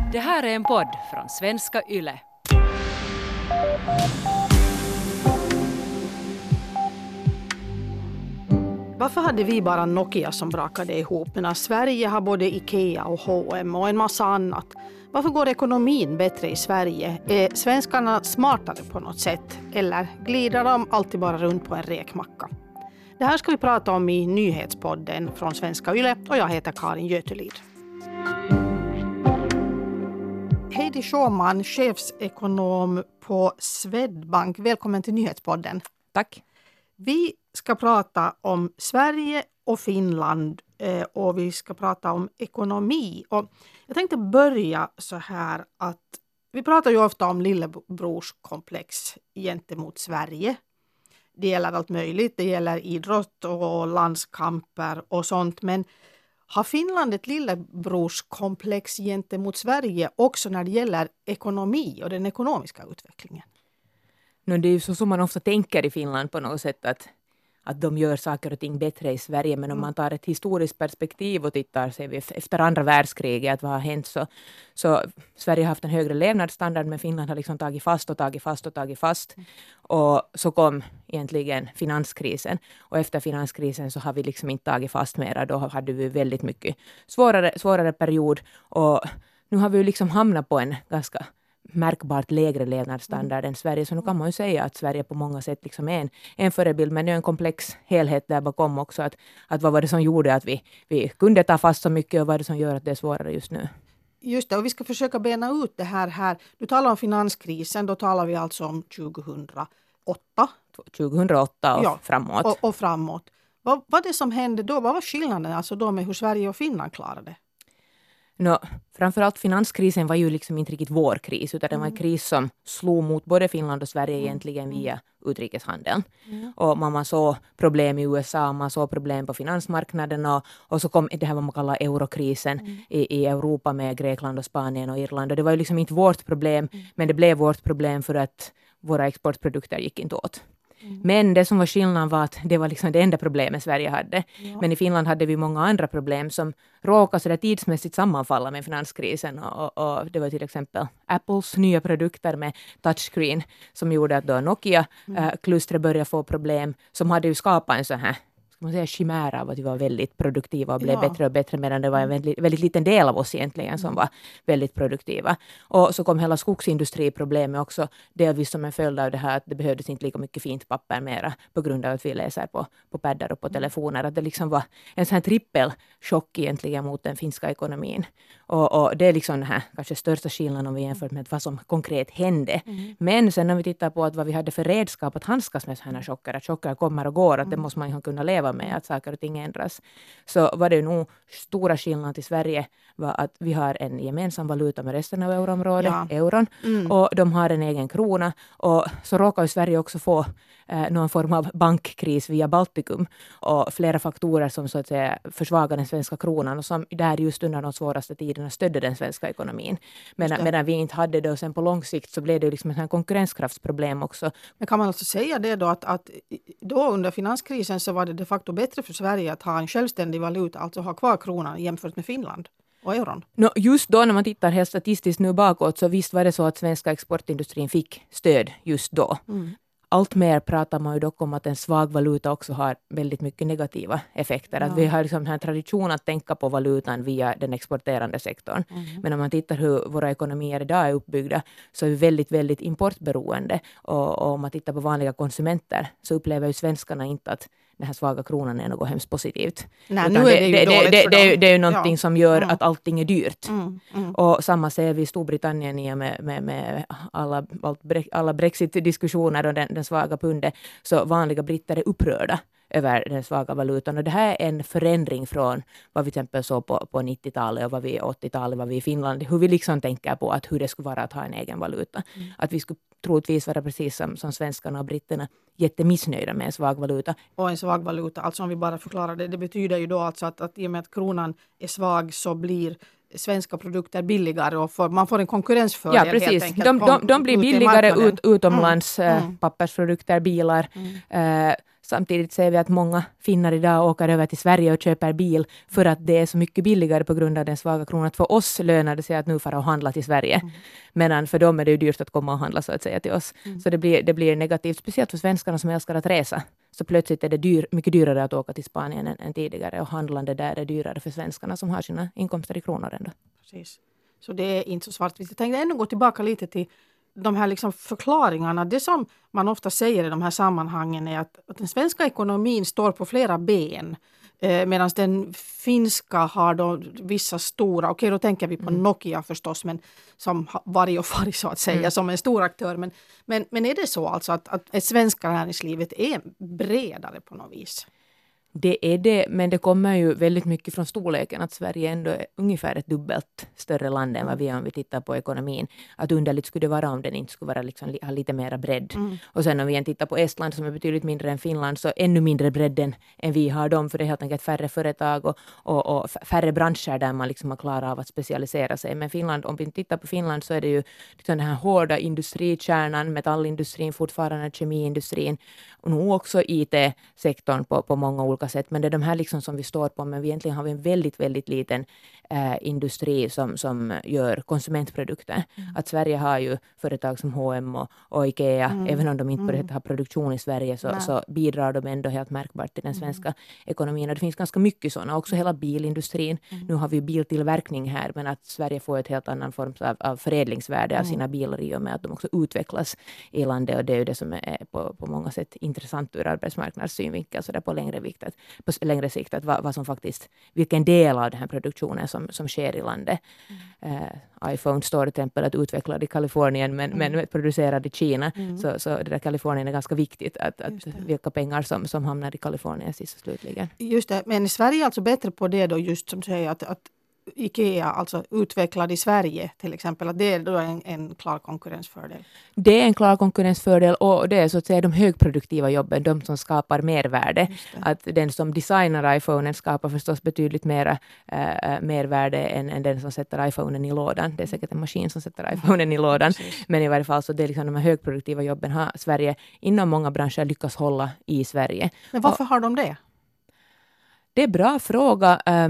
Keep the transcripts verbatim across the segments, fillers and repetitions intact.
Det här är en podd från Svenska Yle. Varför hade vi bara Nokia som brakade ihop? Men Sverige har både Ikea och H och M och en massa annat. Varför går ekonomin bättre i Sverige? Är svenskarna smartare på något sätt? Eller glider de alltid bara runt på en räkmacka? Det här ska vi prata om i nyhetspodden från Svenska Yle och jag heter Karin Götelid. Heidi Schauman, chefsekonom på Swedbank. Välkommen till nyhetspodden. Tack. Vi ska prata om Sverige och Finland och vi ska prata om ekonomi. Och jag tänkte börja så här att vi pratar ju ofta om lillebrorskomplex gentemot Sverige. Det gäller allt möjligt, det gäller idrott och landskamper och sånt. Men har Finland ett lillebrorskomplex gentemot Sverige också när det gäller ekonomi och den ekonomiska utvecklingen? No, det är ju så som man ofta tänker i Finland på något sätt att, att de gör saker och ting bättre i Sverige. Men om man tar ett historiskt perspektiv och tittar sig efter andra världskriget att vad har hänt så, så Sverige har haft en högre levnadsstandard men Finland har liksom tagit fast och tagit fast och tagit fast. Mm. Och så kom egentligen finanskrisen. Och efter finanskrisen så har vi liksom inte tagit fast mera. Då hade vi väldigt mycket svårare, svårare period. Och nu har vi liksom hamnat på en ganska märkbart lägre levnadsstandard än Sverige. Så nu kan man ju säga att Sverige på många sätt liksom är en, en förebild. Men det är en komplex helhet där bakom också. Att, att vad var det som gjorde att vi, vi kunde ta fast så mycket och vad är det som gör att det är svårare just nu? Just det, och vi ska försöka bena ut det här. här. Du talar om finanskrisen, då talar vi alltså om tjugohundraåtta. tjugohundraåtta och ja, framåt. Och, och framåt. Vad var det som hände då? Vad var skillnaden alltså då med hur Sverige och Finland klarade? No, framförallt finanskrisen var ju liksom inte riktigt vår kris utan det var en kris som slog mot både Finland och Sverige egentligen via utrikeshandeln. Mm. Och man, man såg problem i U S A, man såg problem på finansmarknaden och, och så kom det här vad man kallar eurokrisen mm. i, i Europa med Grekland och Spanien och Irland. Och det var ju liksom inte vårt problem mm. men det blev vårt problem för att våra exportprodukter gick inte åt. Mm. Men det som var skillnaden var att det var liksom det enda problemet Sverige hade. Ja. Men i Finland hade vi många andra problem som råkade så där tidsmässigt sammanfalla med finanskrisen. Och, och, och det var till exempel Apples nya produkter med touchscreen som gjorde att då Nokia-klustret mm. äh, började få problem som hade ju skapat en sån här ska man säga chimär av att vi var väldigt produktiva och blev ja. bättre och bättre medan det var en väldigt, väldigt liten del av oss egentligen som var väldigt produktiva. Och så kom hela skogsindustriproblemet också delvis som en följd av det här att det behövdes inte lika mycket fint papper mera på grund av att vi läser på, på paddar och på telefoner. Att det liksom var en sån här trippelchock egentligen mot den finska ekonomin. Och, och det är liksom den här kanske största skillnaden om vi jämför med vad som konkret hände. Mm. Men sen när vi tittar på att vad vi hade för redskap att handskas med sådana här chocker, att chocker kommer och går, att det måste man ju kunna leva med att saker och ting ändras. Så var det nog stora skillnaden till Sverige var att vi har en gemensam valuta med resten av euroområdet, ja. euron, mm. och de har en egen krona. Och så råkar ju Sverige också få eh, någon form av bankkris via Baltikum och flera faktorer som så att säga försvagar den svenska kronan och som där just under de svåraste tiderna stödde den svenska ekonomin. Medan, medan vi inte hade det och sen på lång sikt så blev det liksom ett konkurrenskraftsproblem också. Men kan man alltså säga det då att, att då under finanskrisen så var det de facto bättre för Sverige att ha en självständig valuta, alltså ha kvar kronan jämfört med Finland och euron? No, just då när man tittar helt statistiskt nu bakåt så visst var det så att svenska exportindustrin fick stöd just då. Mm. Allt mer pratar man ju dock om att en svag valuta också har väldigt mycket negativa effekter. Ja. Att vi har liksom den här tradition att tänka på valutan via den exporterande sektorn. Mm. Men om man tittar hur våra ekonomier idag är uppbyggda så är vi väldigt, väldigt importberoende. Och, och om man tittar på vanliga konsumenter så upplever ju svenskarna inte att den här svaga kronan är något hemskt positivt. Nej, nu är det, ju det, det, det, det, det är ju någonting ja. som gör mm. att allting är dyrt. Mm. Mm. Och samma ser vi i Storbritannien i med, med, med alla, alla Brexit-diskussioner och den, den svaga pundet. Så vanliga britter är upprörda över den svaga valutan. Och det här är en förändring från vad vi till exempel såg på, på nittiotalet och vad vi åttiotalet, vad vi i Finland. Hur vi liksom tänker på att hur det skulle vara att ha en egen valuta. Mm. Att vi skulle troligtvis vara precis som, som svenskarna och britterna jättemissnöjda med en svag valuta. Och en svag valuta, alltså om vi bara förklarar det, det betyder ju då alltså att, att i och med att kronan är svag så blir svenska produkter billigare och för, man får en konkurrensfördel. Ja, precis. Helt enkelt de, de, de blir billigare ut, utomlands, mm. Mm. pappersprodukter, bilar. Mm. Eh, Samtidigt ser vi att många finnar idag åker över till Sverige och köper bil för att det är så mycket billigare på grund av den svaga kronan. Att för oss lönar det sig att nu fara och handla till Sverige. Mm. Medan för dem är det ju dyrt att komma och handla så att säga till oss. Mm. Så det blir, det blir negativt, speciellt för svenskarna som älskar att resa. Så plötsligt är det dyr, mycket dyrare att åka till Spanien än, än tidigare. Och handlande där är dyrare för svenskarna som har sina inkomster i kronor ändå. Precis. Så det är inte så svartvitt. Jag tänkte ändå gå tillbaka lite till de här liksom förklaringarna. Det som man ofta säger i de här sammanhangen är att, att den svenska ekonomin står på flera ben. Eh, medan den finska har då vissa stora, okej då tänker vi på mm. Nokia förstås, men som varje och varje så att säga, mm. som en stor aktör. Men, men, men är det så alltså att, att det svenska näringslivet är bredare på något vis? Det är det, men det kommer ju väldigt mycket från storleken att Sverige ändå är ungefär ett dubbelt större land än vad vi är om vi tittar på ekonomin. Att underligt skulle det vara om den inte skulle vara liksom, ha lite mera bredd. Mm. Och sen om vi tittar på Estland som är betydligt mindre än Finland så ännu mindre bredden än vi har dem, för det är helt enkelt färre företag och, och, och färre branscher där man liksom har klarat av att specialisera sig. Men Finland, om vi tittar på Finland så är det ju liksom den här hårda industrikärnan, metallindustrin, fortfarande kemiindustrin och nu också I T-sektorn på, på många olika sätt. Men det är de här liksom som vi står på, men vi egentligen har vi en väldigt, väldigt liten eh, industri som, som gör konsumentprodukter. Mm. Att Sverige har ju företag som H och M och, och Ikea, mm. även om de inte mm. har produktion i Sverige så, så bidrar de ändå helt märkbart till den svenska mm. ekonomin. Och det finns ganska mycket sådana, också hela bilindustrin. Mm. Nu har vi biltillverkning här, men att Sverige får ett helt annan form av, av förädlingsvärde mm. av sina bilar i och med att de också utvecklas i landet, och det är ju det som är på, på många sätt intressant ur arbetsmarknadssynvinkel, så det är på längre vikt att på längre sikt att vad, vad som faktiskt, vilken del av den här produktionen som, som sker i landet. Mm. Uh, iPhone står till exempel att utveckla i Kalifornien men, mm. men producerad i Kina. Mm. Så, så det där Kalifornien är ganska viktigt att, att vilka pengar som, som hamnar i Kalifornien sist och slutligen. Just det, men Sverige är alltså bättre på det då, just som säger att, att Ikea, alltså utvecklad i Sverige till exempel, att det är då en, en klar konkurrensfördel. Det är en klar konkurrensfördel, och det är så att säga de högproduktiva jobben, de som skapar mervärde. Att den som designar iPhonen skapar förstås betydligt mera äh, mervärde än, än den som sätter iPhonen i lådan. Det är säkert en maskin som sätter iPhonen i lådan. Precis. Men i varje fall så det är liksom de här högproduktiva jobben har Sverige inom många branscher lyckas hålla i Sverige. Men varför och, har de det? Det är en bra fråga. Äh,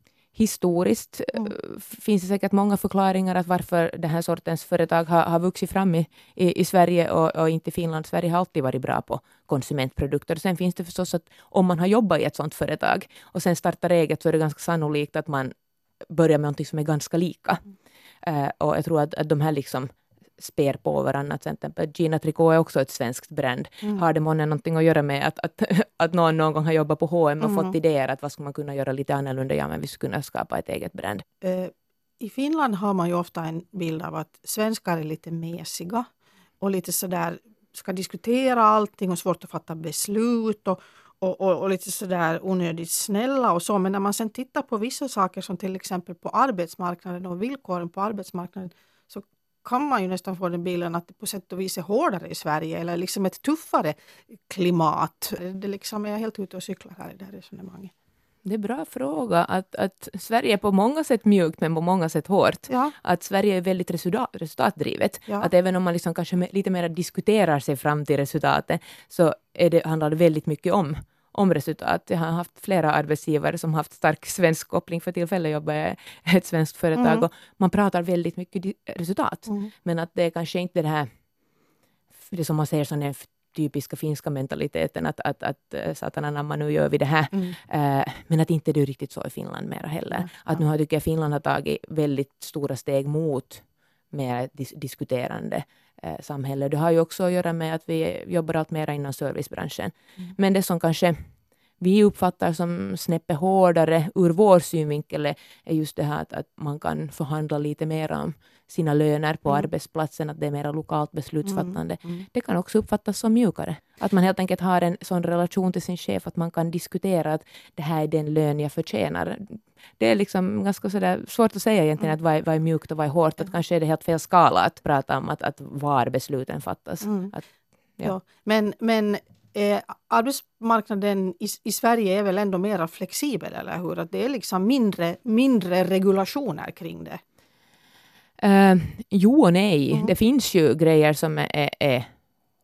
Historiskt mm. finns det säkert många förklaringar att varför den här sortens företag har, har vuxit fram i, i, i Sverige och, och inte Finland. Sverige har alltid varit bra på konsumentprodukter. Sen finns det förstås att om man har jobbat i ett sådant företag och sen startar eget så är det ganska sannolikt att man börjar med något som är ganska lika. Mm. Uh, och jag tror att, att de här liksom spär på varandra. Till exempel Gina Tricot är också ett svenskt brand. Mm. Har det månne någonting att göra med att, att, att någon någon gång har jobbat på H och M och mm. fått idéer att vad ska man kunna göra lite annorlunda? Ja, men vi skulle kunna skapa ett eget brand. Uh, I Finland har man ju ofta en bild av att svenskar är lite mesiga och lite sådär ska diskutera allting och svårt att fatta beslut och, och, och, och lite sådär onödigt snälla och så. Men när man sen tittar på vissa saker som till exempel på arbetsmarknaden och villkoren på arbetsmarknaden så kan man ju nästan få den bilden att det på sätt och vis är hårdare i Sverige eller liksom ett tuffare klimat. Det liksom är jag helt ute och cyklar här i det här resonemanget. Det är en bra fråga. Att, att Sverige är på många sätt mjukt men på många sätt hårt. Ja. Att Sverige är väldigt resultat, resultatdrivet. Ja. Att även om man liksom kanske lite mer diskuterar sig fram till resultatet så är det, handlar det väldigt mycket om om resultat. Jag har haft flera arbetsgivare som haft stark svensk koppling. För tillfället jobbar jag i ett svenskt företag mm. och man pratar väldigt mycket resultat. Mm. Men att det är kanske inte det här det som man säger sån här typiska finska mentaliteten att, att, att satan anamma, nu gör vi det här. Mm. Uh, men att inte det är riktigt så i Finland mera heller. Mm. Att nu har, tycker jag Finland har tagit väldigt stora steg mot mer dis- diskuterande eh, samhälle. Det har ju också att göra med att vi jobbar allt mer inom servicebranschen. Mm. Men det som kanske vi uppfattar som snäppet hårdare ur vår synvinkel är just det här att, att man kan förhandla lite mer om sina löner på mm. arbetsplatsen, att det är mer lokalt beslutsfattande. Mm. Mm. Det kan också uppfattas som mjukare. Att man helt enkelt har en sån relation till sin chef att man kan diskutera att det här är den lön jag förtjänar. Det är liksom ganska sådär svårt att säga egentligen att vad är, vad är mjukt och vad är hårt. Att kanske är det helt fel skala att prata om att, att var besluten fattas. Mm. Att, ja. Ja, men men Eh, arbetsmarknaden i, i Sverige är väl ändå mer flexibel, eller hur? Att det är liksom mindre, mindre regulationer kring det. Uh, jo och nej. Mm. Det finns ju grejer som är, är, är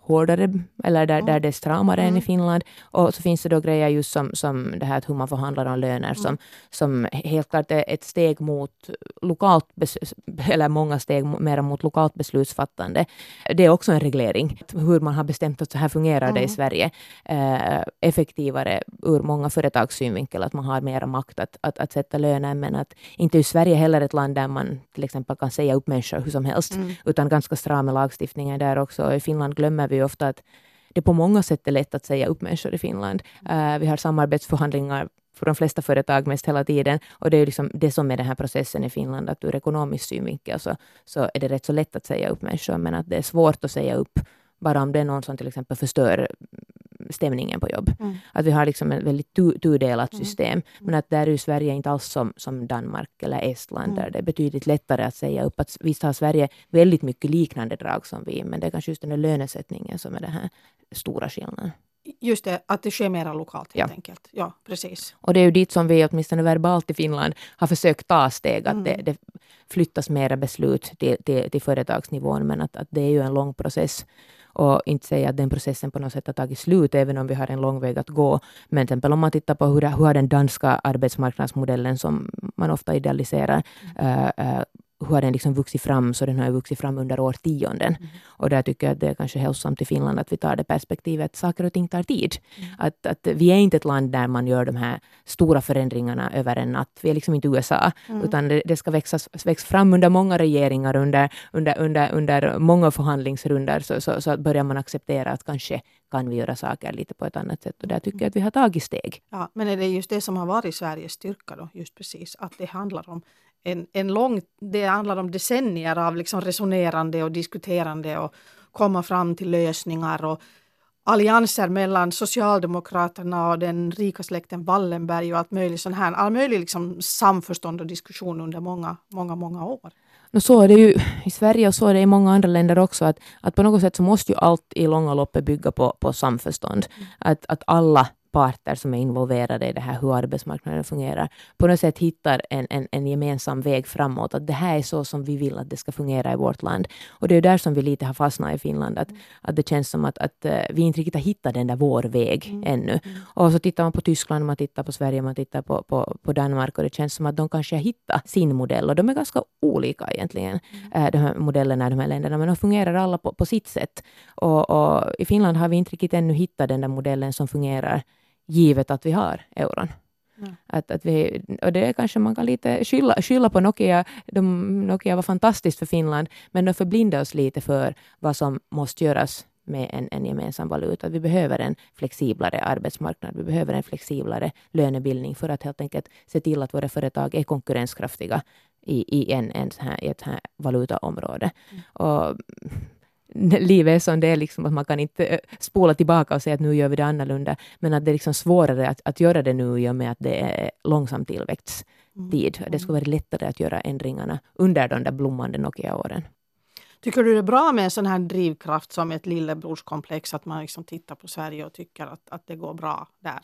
hårdare eller där, Mm. där det är stramare Mm. än i Finland. Och så finns det då grejer just som, som det här att hur man förhandlar om löner Mm. som, som helt klart är ett steg mot lokalt bes- eller många steg mer mot lokalt beslutsfattande. Det är också en reglering. Hur man har bestämt att så här fungerar det i Mm. Sverige. Eh, effektivare ur många företags synvinkel att man har mera makt att, att, att sätta löner, men att inte är Sverige heller ett land där man till exempel kan säga upp människor hur som helst, Mm. utan ganska strama lagstiftningar där också. I Finland glömmer vi ofta att det på många sätt är lätt att säga upp människor i Finland. Uh, vi har samarbetsförhandlingar för de flesta företag mest hela tiden, och det är liksom det som är den här processen i Finland, att ur ekonomisk synvinkel så, så är det rätt så lätt att säga upp människor, men att det är svårt att säga upp bara om det är någon som till exempel förstör stämningen på jobb. Mm. Att vi har liksom ett väldigt tu- tudelat Mm. system. Men att där är ju Sverige inte alls som, som Danmark eller Estland, Mm. där det är betydligt lättare att säga upp. Att visst har Sverige väldigt mycket liknande drag som vi, men det är kanske just den där lönesättningen som är den här stora skillnaden. Just det, att det sker mera lokalt helt Ja. enkelt. Ja, precis. Och det är ju dit som vi åtminstone verbalt i Finland har försökt ta steg, att Mm. det, det flyttas mera beslut till, till, till företagsnivån, men att, att det är ju en lång process. Och inte säga att den processen på något sätt har tagit slut, även om vi har en lång väg att gå. Men till exempel om man tittar på hur, hur har den danska arbetsmarknadsmodellen, som man ofta idealiserar, mm. uh, hur har den liksom vuxit fram, så den har vuxit fram under årtionden. Mm. Och där tycker jag att det är kanske hälsosamt i Finland att vi tar det perspektivet att saker och ting tar tid. Mm. Att, att vi är inte ett land där man gör de här stora förändringarna över en natt. Vi är liksom inte U S A, mm. utan det, det ska växa, växa fram under många regeringar, under, under, under, under många förhandlingsrundor, så, så, så att börjar man acceptera att kanske kan vi göra saker lite på ett annat sätt. Och där tycker jag att vi har tagit steg. Ja, men är det just det som har varit Sveriges styrka då? Just precis, att det handlar om en, en lång, det handlar om decennier av liksom resonerande och diskuterande och komma fram till lösningar och allianser mellan Socialdemokraterna och den rika släkten Wallenberg och allt möjligt sån här, all möjlig liksom samförstånd och diskussion under många, många, många år. Och så är det ju i Sverige, och så är det i många andra länder också, att, att på något sätt så måste ju allt i långa loppet bygga på, på samförstånd. Mm. Att, att alla parter som är involverade i det här, hur arbetsmarknaden fungerar, på något sätt hittar en, en, en gemensam väg framåt. Att det här är så som vi vill att det ska fungera i vårt land. Och det är där som vi lite har fastnat i Finland. Att, mm. att det känns som att, att uh, vi inte riktigt har hittat den där vår väg mm. ännu. Mm. Och så tittar man på Tyskland, man tittar på Sverige, man tittar på, på, på Danmark, och det känns som att de kanske har hittat sin modell. Och de är ganska olika egentligen, mm. uh, de här modellerna i de här länderna. Men de fungerar alla på, på sitt sätt. Och, och i Finland har vi inte riktigt ännu hittat den där modellen som fungerar givet att vi har euron. Mm. Att, att vi, och det kanske man kan lite skylla, skylla på Nokia. De, Nokia var fantastiskt för Finland, men de förblindade oss lite för vad som måste göras med en, en gemensam valuta. Vi behöver en flexiblare arbetsmarknad. Vi behöver en flexiblare lönebildning för att helt enkelt se till att våra företag är konkurrenskraftiga i, i, en, en så här, i ett här valutaområde. Mm. Och livet är som det är, liksom, att man kan inte spola tillbaka och säga att nu gör vi det annorlunda, men att det är liksom svårare att, att göra det nu i och med att det är långsam tillväxttid. Mm. Det skulle vara lättare att göra ändringarna under de där blommande Nokia-åren. Tycker du det är bra med en sån här drivkraft som ett lillebrorskomplex, att man liksom tittar på Sverige och tycker att, att det går bra där?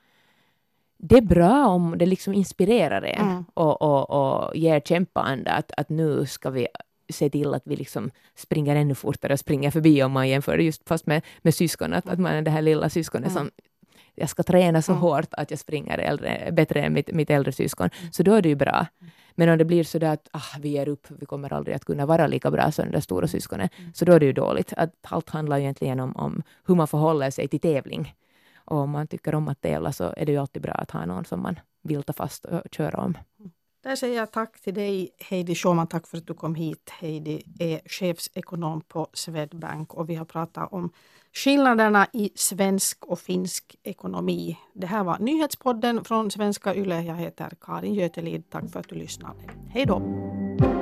Det är bra om det liksom inspirerar en mm. och, och, och ger kämpaanda att, att nu ska vi se till att vi liksom springer ännu fortare och springer förbi, om man jämför just fast med, med syskon, att, att man är det här lilla syskonet mm. som jag ska träna så mm. hårt att jag springer äldre, bättre än mitt, mitt äldre syskon. Mm. Så då är det ju bra. Mm. Men om det blir så där att ah, vi ger upp, vi kommer aldrig att kunna vara lika bra som det stora syskonet, mm. så då är det ju dåligt. Att allt handlar ju egentligen om, om hur man förhåller sig till tävling. Och om man tycker om att tävla, så är det ju alltid bra att ha någon som man vill ta fast och köra om. Mm. Där säger jag tack till dig, Heidi Schauman. Tack för att du kom hit. Heidi är chefsekonom på Swedbank och vi har pratat om skillnaderna i svensk och finsk ekonomi. Det här var Nyhetspodden från Svenska Yle. Jag heter Karin Götelid. Tack för att du lyssnade. Hej då!